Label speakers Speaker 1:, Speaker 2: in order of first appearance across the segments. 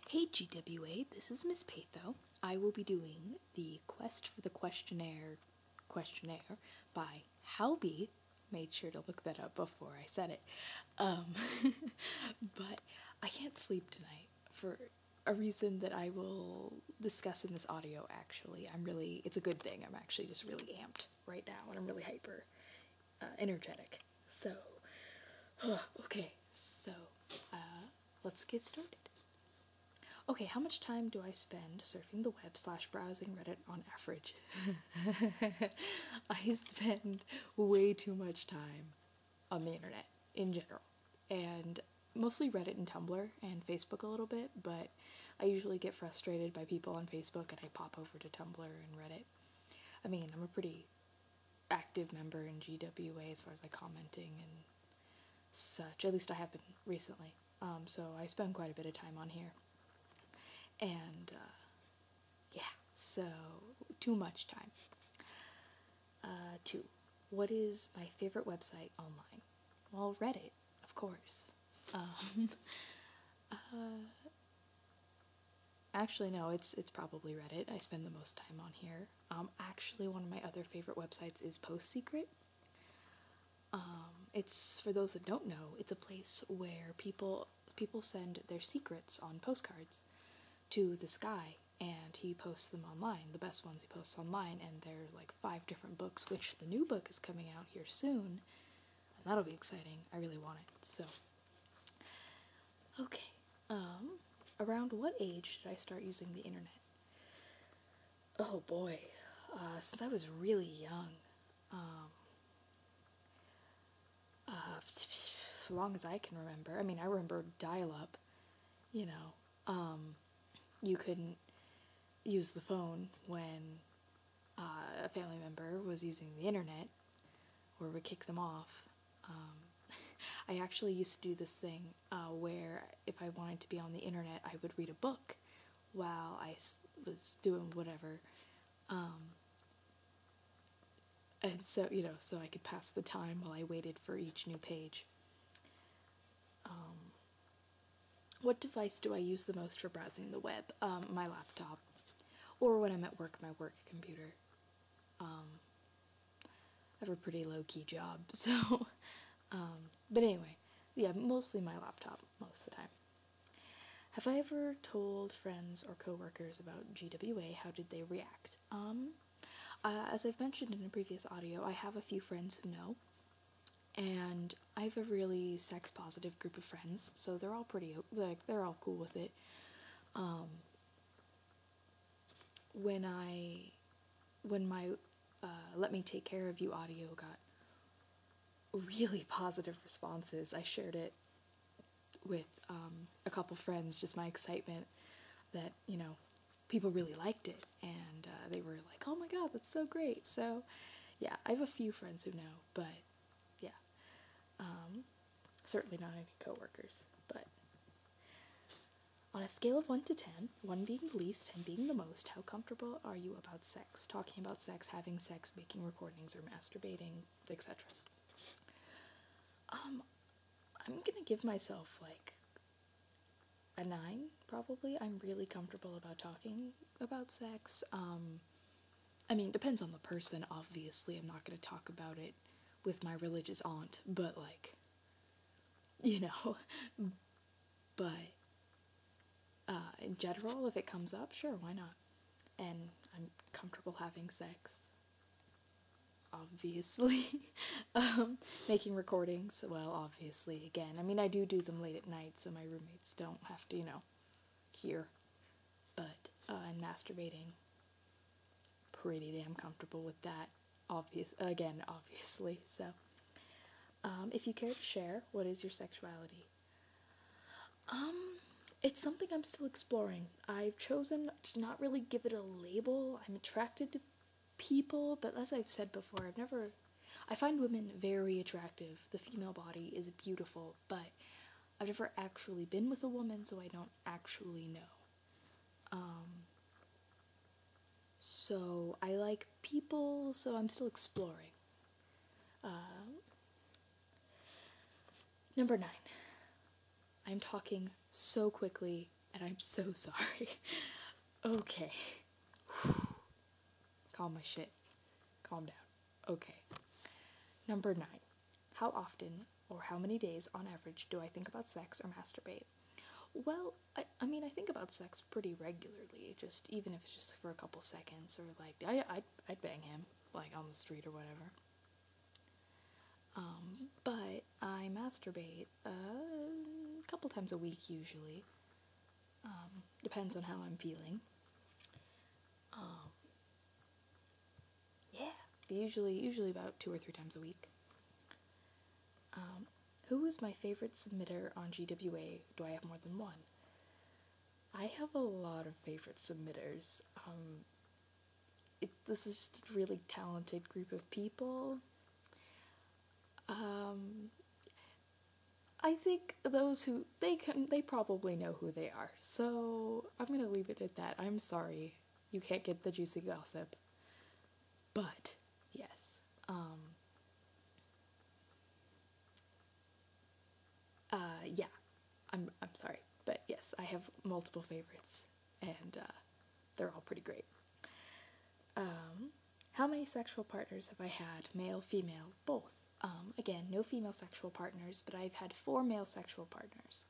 Speaker 1: Hey GWA, this is Miss Patho. I will be doing the Quest for the questionnaire by Halby. Made sure to look that up before I said it. But I can't sleep tonight for a reason that I will discuss in this audio actually. It's a good thing. I'm actually just really amped right now and I'm really hyper energetic. So, okay, so let's get started. Okay, how much time do I spend surfing the web / browsing Reddit on average? I spend way too much time on the internet in general, and mostly Reddit and Tumblr and Facebook a little bit, but I usually get frustrated by people on Facebook and I pop over to Tumblr and Reddit. I mean, I'm a pretty active member in GWA as far as like commenting and such, at least I have been recently, so I spend quite a bit of time on here. And yeah, so too much time. 2. What is my favorite website online? Well, Reddit, of course. Um, actually, no, it's probably Reddit. I spend the most time on here. Actually, one of my other favorite websites is PostSecret. It's, for those that don't know, it's a place where people send their secrets on postcards to this guy, and he posts them online. The best ones he posts online, and there are like 5 different books, which the new book is coming out here soon, and that'll be exciting. I really want it. So, okay. Around what age did I start using the internet? Oh boy, since I was really young. As long as I can remember. I mean, I remember dial-up. You know, you couldn't use the phone when a family member was using the internet or would kick them off. I actually used to do this thing where if I wanted to be on the internet, I would read a book while I was doing whatever. And so, so I could pass the time while I waited for each new page. What device do I use the most for browsing the web? My laptop. Or when I'm at work, my work computer. I have a pretty low-key job, so... but anyway, yeah, mostly my laptop, most of the time. Have I ever told friends or coworkers about GWA? How did they react? As I've mentioned in a previous audio, I have a few friends who know, and I have a really sex-positive group of friends, so they're all they're all cool with it. When my Let Me Take Care of You audio got really positive responses, I shared it with a couple friends, just my excitement that, people really liked it, and they were like, oh my god, that's so great. So yeah, I have a few friends who know, but yeah, certainly not any coworkers. But on a scale of 1 to 10, 1 being the least, 10 being the most, how comfortable are you about sex? Talking about sex, having sex, making recordings, or masturbating, etc. I'm gonna give myself like a 9, probably. I'm really comfortable about talking about sex. I mean, it depends on the person, obviously. I'm not gonna talk about it with my religious aunt, but like, you know, but in general, if it comes up, sure, why not? And I'm comfortable having sex, obviously. Making recordings, well, obviously, again. I mean, I do them late at night, so my roommates don't have to, hear. But, and masturbating, pretty damn comfortable with that, obviously. So, if you care to share, what is your sexuality? It's something I'm still exploring. I've chosen to not really give it a label. I'm attracted to people, but as I've said before, I find women very attractive. The female body is beautiful, but I've never actually been with a woman, so I don't actually know. So I like people, so I'm still exploring. Number 9. I'm talking so quickly and I'm so sorry. Okay. Calm my shit. Calm down. Okay. Number 9. How often or how many days on average do I think about sex or masturbate? Well, I mean, I think about sex pretty regularly, just even if it's just for a couple seconds, or like, I'd bang him, like, on the street or whatever. But I masturbate a couple times a week usually. Depends on how I'm feeling. Yeah, usually about 2 or 3 times a week. Who is my favorite submitter on GWA? Do I have more than one? I have a lot of favorite submitters. This is just a really talented group of people. I think those who they probably know who they are. So I'm gonna leave it at that. I'm sorry you can't get the juicy gossip, but yes. Yeah. I'm sorry, but yes, I have multiple favorites, and they're all pretty great. How many sexual partners have I had? Male, female, both. Again, no female sexual partners, but I've had 4 male sexual partners.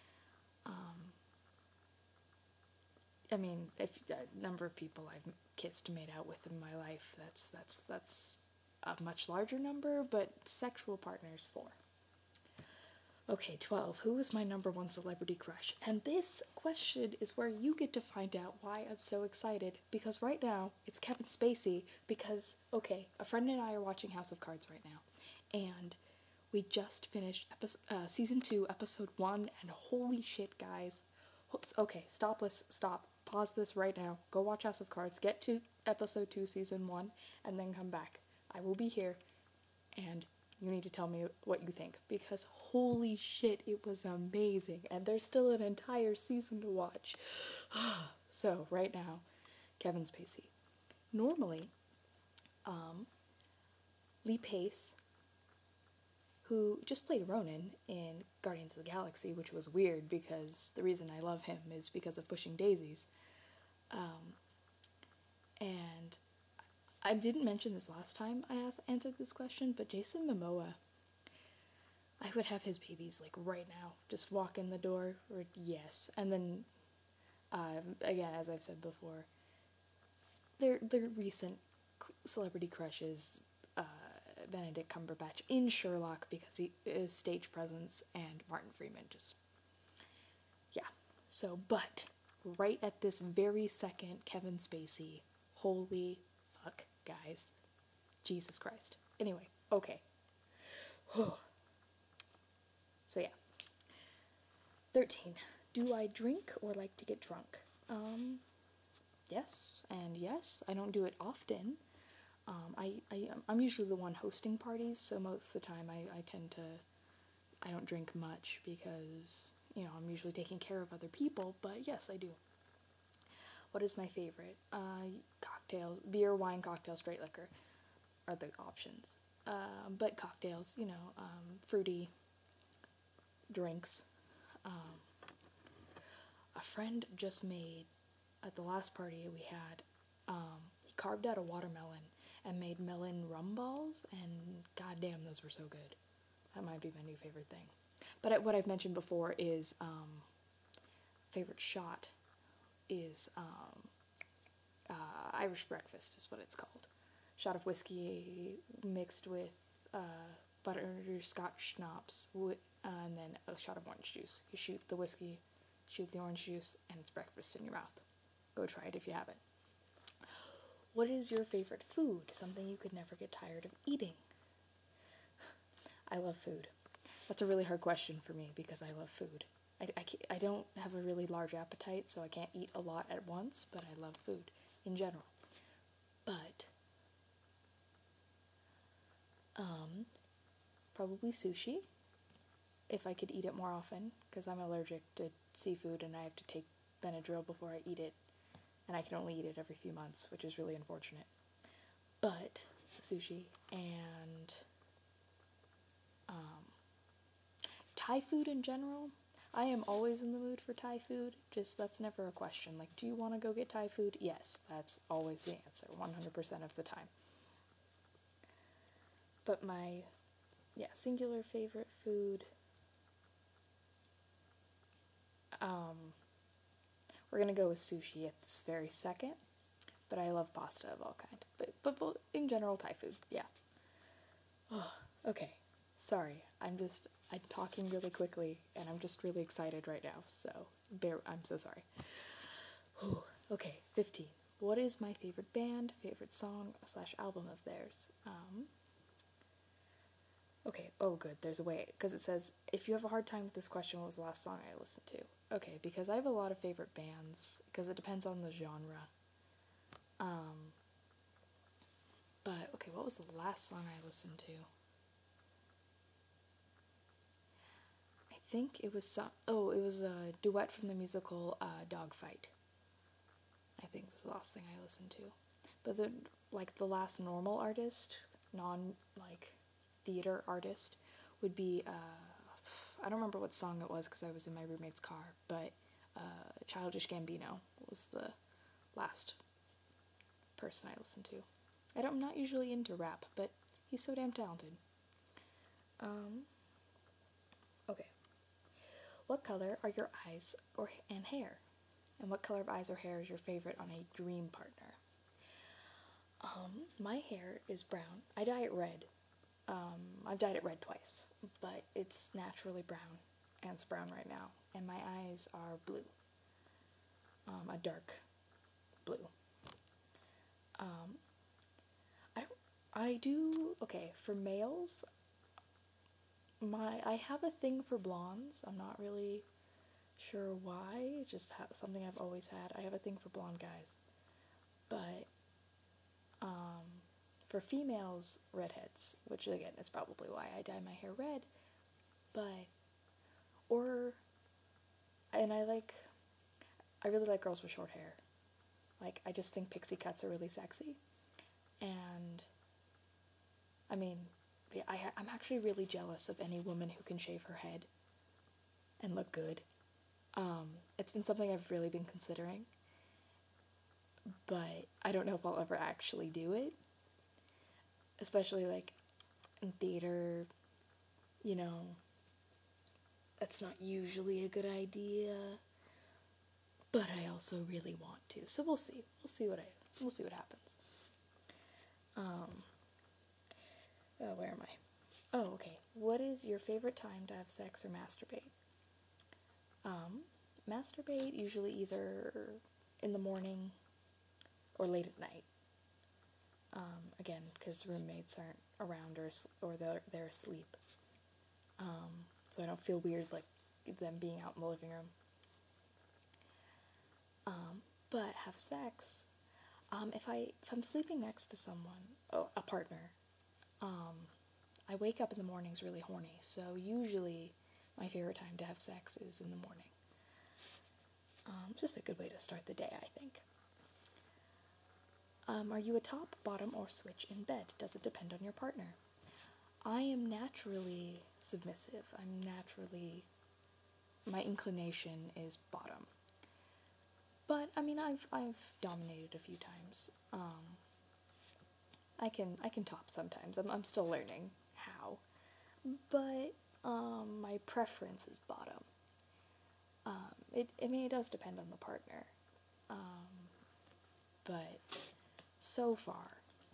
Speaker 1: I mean, if the number of people I've kissed, made out with in my life, that's a much larger number, but sexual partners 4. Okay, 12. Who is my number 1 celebrity crush? And this question is where you get to find out why I'm so excited, because right now it's Kevin Spacey, because, okay, a friend and I are watching House of Cards right now, and we just finished season 2, episode 1, and holy shit, guys. Okay, stop, pause this right now, go watch House of Cards, get to episode 2, season 1, and then come back. I will be here, and you need to tell me what you think, because holy shit, it was amazing, and there's still an entire season to watch. So, right now, Kevin Spacey. Normally, Lee Pace, who just played Ronan in Guardians of the Galaxy, which was weird because the reason I love him is because of Pushing Daisies. And I didn't mention this last time I answered this question, but Jason Momoa, I would have his babies like right now. Just walk in the door, or yes. And then, again, as I've said before, their recent celebrity crushes, Benedict Cumberbatch in Sherlock because he is stage presence, and Martin Freeman. Just, yeah. So, but right at this very second, Kevin Spacey, holy fuck, guys, Jesus Christ. Anyway, okay. So yeah. 13. Do I drink or like to get drunk? Yes, and yes. I don't do it often. I'm usually the one hosting parties, so most of the time I don't drink much because, I'm usually taking care of other people, but yes, I do. What is my favorite? Cocktails, beer, wine, cocktail, straight liquor are the options. But cocktails, fruity drinks. A friend just made, at the last party we had, he carved out a watermelon and made melon rum balls, and goddamn, those were so good. That might be my new favorite thing. But what I've mentioned before is, favorite shot is Irish breakfast is what it's called. Shot of whiskey mixed with butterscotch schnapps, and then a shot of orange juice. You shoot the whiskey, shoot the orange juice, and it's breakfast in your mouth. Go try it if you haven't. What is your favorite food? Something you could never get tired of eating. I love food. That's a really hard question for me because I love food. I don't have a really large appetite, so I can't eat a lot at once, but I love food in general. But, probably sushi, if I could eat it more often, because I'm allergic to seafood and I have to take Benadryl before I eat it, and I can only eat it every few months, which is really unfortunate. But, sushi, and Thai food in general. I am always in the mood for Thai food, just that's never a question. Like, do you want to go get Thai food? Yes, that's always the answer, 100% of the time. But my, yeah, singular favorite food, we're gonna go with sushi at this very second, but I love pasta of all kind. But in general, Thai food, yeah. Oh, okay. Sorry, I'm talking really quickly, and I'm just really excited right now, so I'm so sorry. Whew. Okay, 15. What is my favorite band, favorite song slash album of theirs? Okay, oh good, there's a way, because it says, if you have a hard time with this question, what was the last song I listened to? Okay, because I have a lot of favorite bands, because it depends on the genre. But, okay, what was the last song I listened to? I think it was it was a duet from the musical Dogfight. I think was the last thing I listened to. But the last normal artist, non, like, theater artist, would be, I don't remember what song it was because I was in my roommate's car, but Childish Gambino was the last person I listened to. I'm not usually into rap, but he's so damn talented. Okay. What color are your eyes and hair? And what color of eyes or hair is your favorite on a dream partner? My hair is brown. I dye it red. I've dyed it red twice, but it's naturally brown, and it's brown right now. And my eyes are blue, a dark blue. I do, okay, for males, I have a thing for blondes. I'm not really sure why, just something I've always had. I have a thing for blonde guys. But for females, redheads, which again is probably why I dye my hair red, but, or, and I really like girls with short hair. Like, I just think pixie cuts are really sexy. And, I mean, yeah, I'm actually really jealous of any woman who can shave her head and look good. It's been something I've really been considering, but I don't know if I'll ever actually do it. Especially, like, in theater, you know, that's not usually a good idea. But I also really want to, so we'll see. We'll see what happens. Where am I? Oh, okay. What is your favorite time to have sex or masturbate? Masturbate usually either in the morning or late at night. Again, because roommates aren't around or they're asleep. So I don't feel weird like them being out in the living room. But have sex. If I'm sleeping next to someone, a partner, I wake up in the mornings really horny. So usually, my favorite time to have sex is in the morning. Just a good way to start the day, I think. Are you a top, bottom, or switch in bed? Does it depend on your partner? I am naturally submissive. My inclination is bottom. But I mean, I've dominated a few times. I can top sometimes. I'm still learning how, but my preference is bottom. It does depend on the partner, but so far,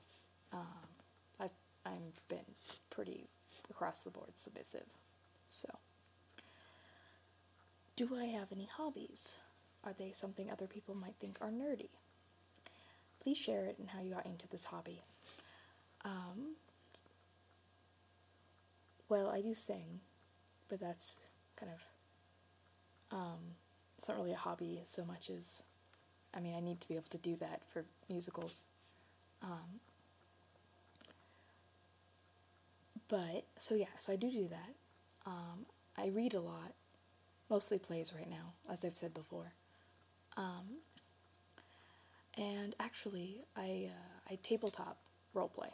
Speaker 1: I've been pretty across the board submissive. So, do I have any hobbies? Are they something other people might think are nerdy? Please share it and how you got into this hobby. Well, I do sing, but that's kind of, it's not really a hobby so much as, I mean, I need to be able to do that for musicals. So I do that. I read a lot, mostly plays right now, as I've said before. And actually, I tabletop roleplay.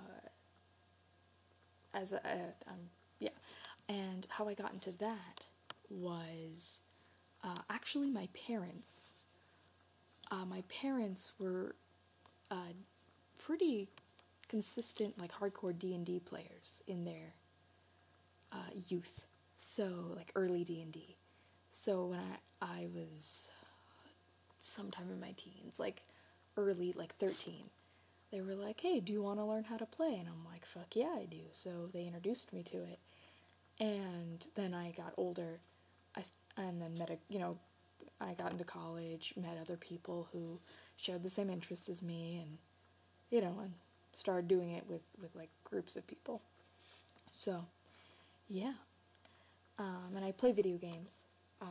Speaker 1: Yeah. And how I got into that was actually my parents. My parents were pretty consistent, like hardcore D&D players in their youth. So like early D&D. So when I was sometime in my teens, like early, like 13, they were like, hey, do you want to learn how to play? And I'm like, fuck yeah, I do. So they introduced me to it. And then I got older, and then I got into college, met other people who shared the same interests as me, and, and started doing it with like groups of people. So, yeah. And I play video games.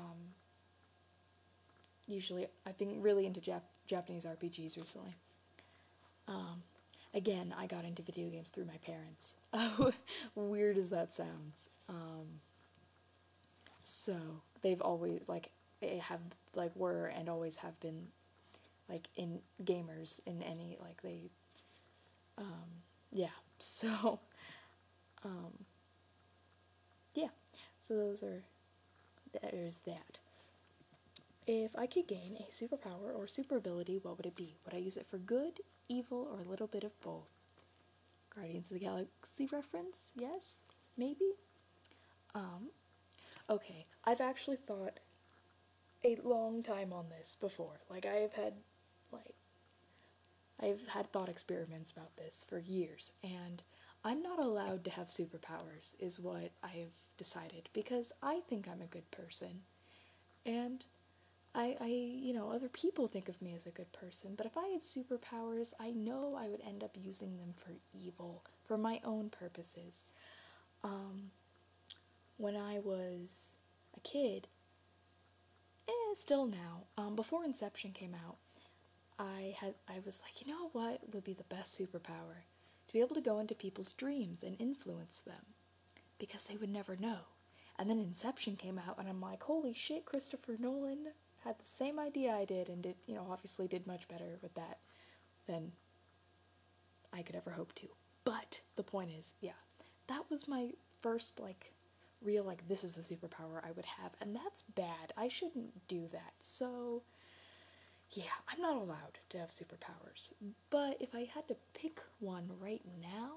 Speaker 1: Usually, I've been really into Japanese RPGs recently. Again, I got into video games through my parents. Weird as that sounds. So they've always were and always have been like in gamers in any like they yeah. So yeah. So there's that. If I could gain a superpower or super ability, what would it be? Would I use it for good, evil, or a little bit of both? Guardians of the Galaxy reference? Yes? Maybe? Okay, I've actually thought a long time on this before. Like I've had thought experiments about this for years, and I'm not allowed to have superpowers is what I've decided because I think I'm a good person. And other people think of me as a good person, but if I had superpowers, I know I would end up using them for evil, for my own purposes. When I was a kid, still now, before Inception came out, I was like, you know what would be the best superpower? To be able to go into people's dreams and influence them, because they would never know. And then Inception came out, and I'm like, holy shit, Christopher Nolan had the same idea I did, and obviously did much better with that than I could ever hope to. But the point is, yeah, that was my first, like, real, like, this is the superpower I would have, and that's bad. I shouldn't do that. So, yeah, I'm not allowed to have superpowers. But if I had to pick one right now,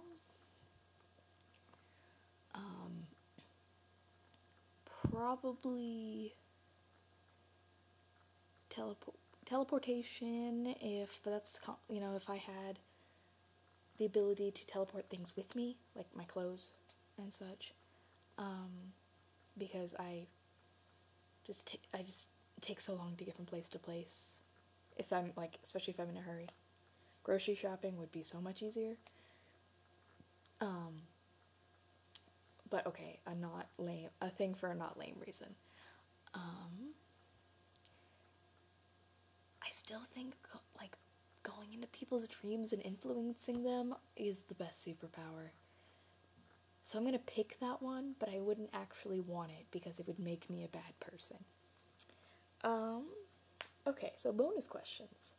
Speaker 1: probably teleportation. If I had the ability to teleport things with me, like my clothes and such, because I just take so long to get from place to place. If I'm like, especially if I'm in a hurry, grocery shopping would be so much easier. But okay, a thing for a not lame reason. I still think like going into people's dreams and influencing them is the best superpower. So I'm gonna pick that one, but I wouldn't actually want it because it would make me a bad person. Okay, so bonus questions.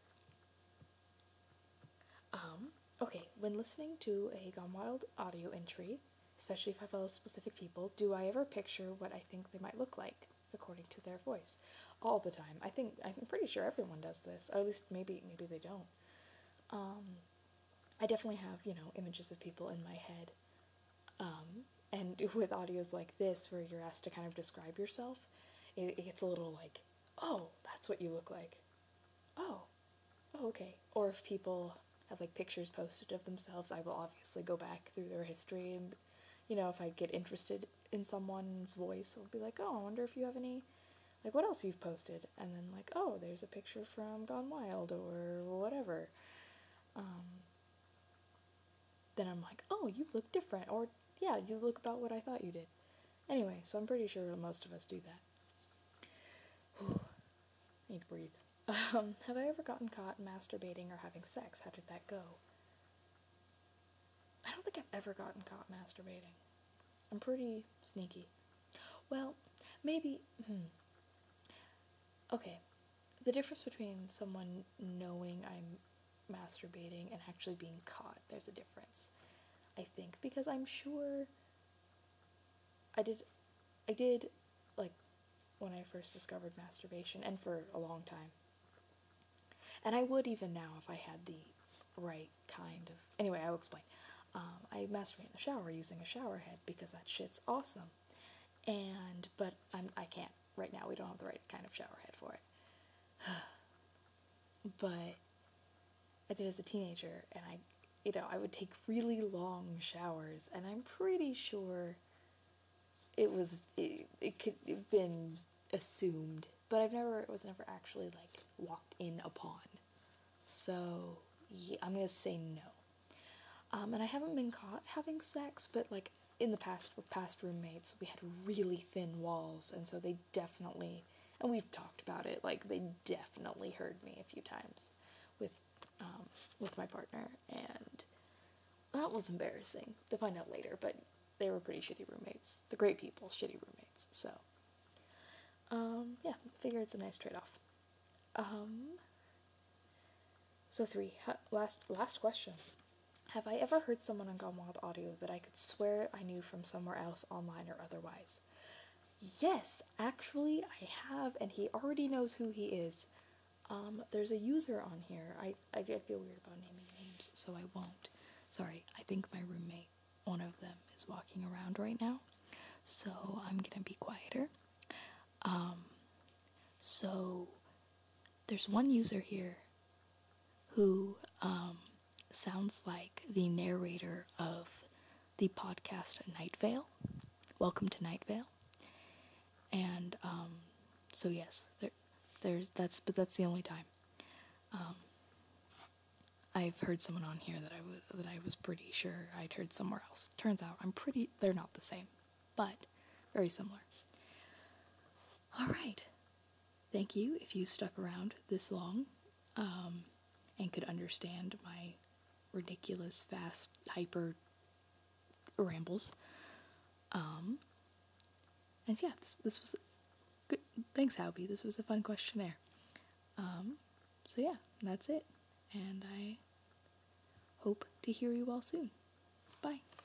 Speaker 1: Okay, when listening to a Gone Wild audio entry, especially if I follow specific people, do I ever picture what I think they might look like according to their voice? All the time. I'm pretty sure everyone does this, or at least maybe they don't. I definitely have, images of people in my head. And with audios like this, where you're asked to kind of describe yourself, it gets a little like, oh, that's what you look like. Oh, okay. Or if people have like pictures posted of themselves, I will obviously go back through their history and, if I get interested in someone's voice, I'll be like, oh, I wonder if you have any, like, what else you've posted? And then like, oh, there's a picture from Gone Wild or whatever. Then I'm like, oh, you look different, or yeah, you look about what I thought you did. Anyway, so I'm pretty sure most of us do that. Whew. Need to breathe. Have I ever gotten caught masturbating or having sex? How did that go? I don't think I've ever gotten caught masturbating. I'm pretty sneaky. Well, maybe. Okay, the difference between someone knowing I'm masturbating and actually being caught, there's a difference, I think, because I'm sure I did when I first discovered masturbation, and for a long time. And I would even now if I had the right kind of. Anyway, I will explain. I masturbate in the shower using a shower head because that shit's awesome. But I can't right now. We don't have the right kind of shower head for it. But I did as a teenager, and I would take really long showers, and I'm pretty sure it could have been assumed, but it was never actually like walked in upon. So yeah, I'm gonna say no. And I haven't been caught having sex, but like in the past with past roommates, we had really thin walls, and so they definitely, and we've talked about it, like they definitely heard me a few times with with my partner, and that was embarrassing to find out later, but they were pretty shitty roommates. The great people, shitty roommates. So, yeah, figure it's a nice trade-off. So 3, last question. Have I ever heard someone on Gone Wild audio that I could swear I knew from somewhere else, online or otherwise? Yes, actually I have, and he already knows who he is. There's a user on here. I feel weird about naming names, so I won't. Sorry, I think my roommate, one of them, is walking around right now, so I'm gonna be quieter. So there's one user here who sounds like the narrator of the podcast Night Vale. Welcome to Night Vale. And so yes, but that's the only time. I've heard someone on here that I was pretty sure I'd heard somewhere else. Turns out they're not the same, but very similar. All right. Thank you if you stuck around this long, and could understand my ridiculous, fast, hyper rambles. And yeah, this was good. Thanks, Howby. This was a fun questionnaire. So yeah, that's it. And I hope to hear you all soon. Bye.